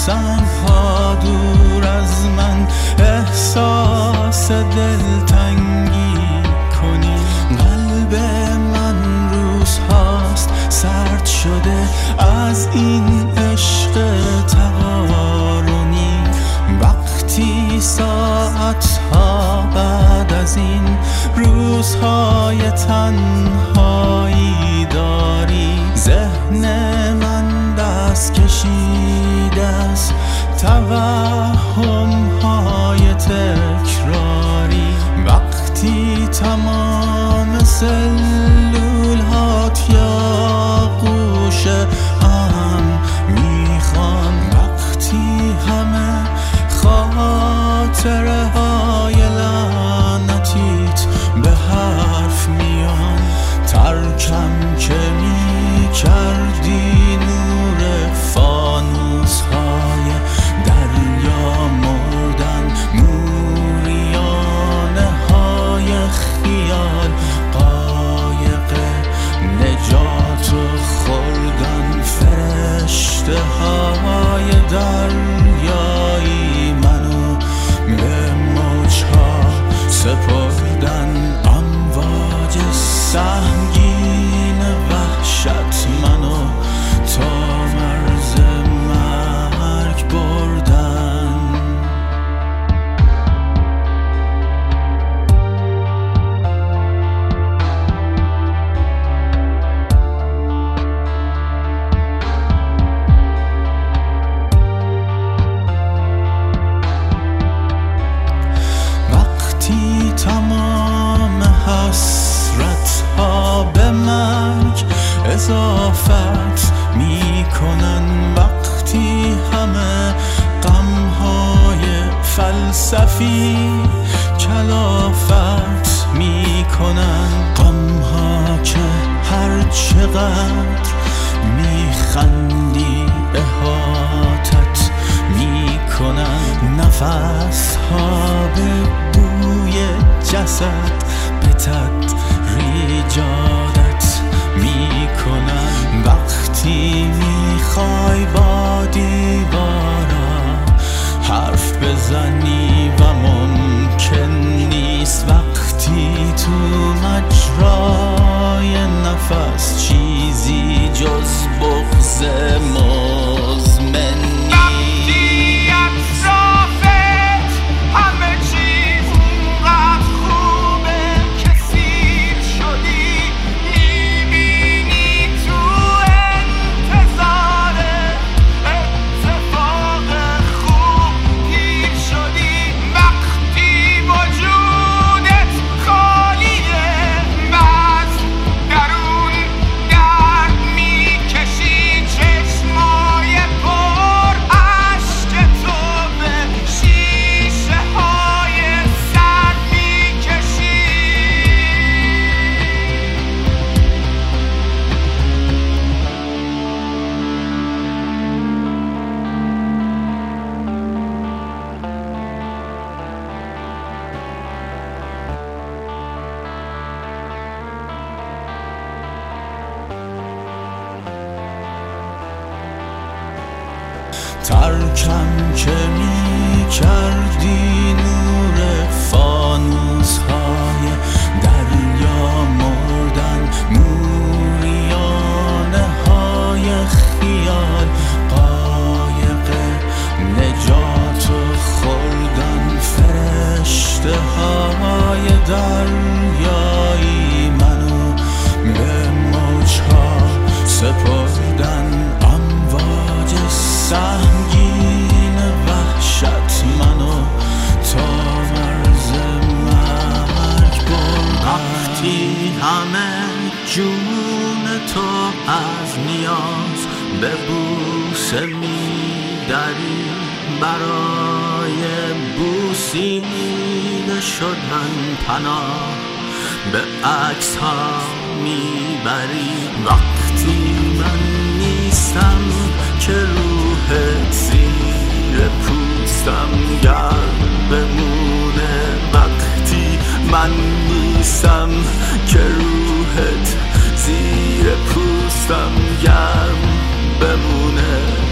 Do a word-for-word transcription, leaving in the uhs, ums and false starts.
سنگ ها دور از من احساس دلتنگی کنی. قلب من روزهاست سرد شده از این عشق تقارنی. وقتی ساعت ها بعد از این روزهای تنهایی داری، ذهن من دست کشیده است توهم های تکراری. وقتی تمام سلول هات یا گوشه هم میخوان، وقتی همه خاطره های لعنتیت به حرف میان، ترکم که می کردی نور فانوس های دریا مردن، موریانه های خیال قایق نجات خوردن، فرشته های دریایی منو به موجها سپردن. امواج سنگین وحشت منو تا مرز مرگ بردن. وقتی تمام حسرت ها به مرگ اضافت میکنن، وقتی همه غم های فلسفی کلافت میکنن، غم ها که هر چقدر میخندی احاطت میکنن، نفس ها به بوی جسد به تدریج عادت میکنن. وقتی میخوای با دیوارا حرف بزنی و ممکن نیست، وقتی تو مجرای نفس چیزی جز بغض مزمن ترکم که می کردی نور فانوس های دریا مردن، موریانه های خیال قایق نجات خوردن، فرشته های دریایی منو به موجها سپردن. امواج سنگین وحشت منو تا مرز مرگ بردن. وقتی همه جون تو از نیاز به بوسه میدری، برای بوسیده شدن پناه به عکس ها میبری. وقتی من نیستم که روحت زیر پوستم گرم بمونه، وقتی من نیستم که روحت زیر پوستم گرم بمونه.